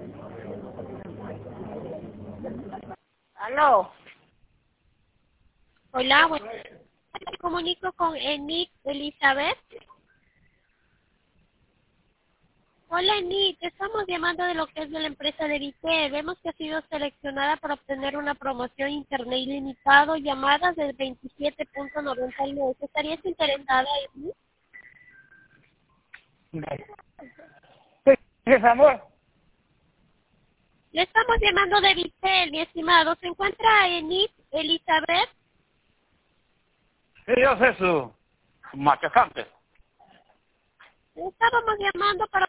Aló. Hola, bueno, me comunico con Enid Elizabeth. Hola Enid, te estamos llamando de lo que es de la empresa de Vitel. Vemos que ha sido seleccionada para obtener una promoción internet ilimitado, llamadas de 27.99. ¿Estarías interesada, Enid? ¿Qué es, amor? Le estamos llamando de Vitel, mi estimado. ¿Se encuentra Enid Elizabeth? Sí, yo sé su machacante. Le estábamos llamando para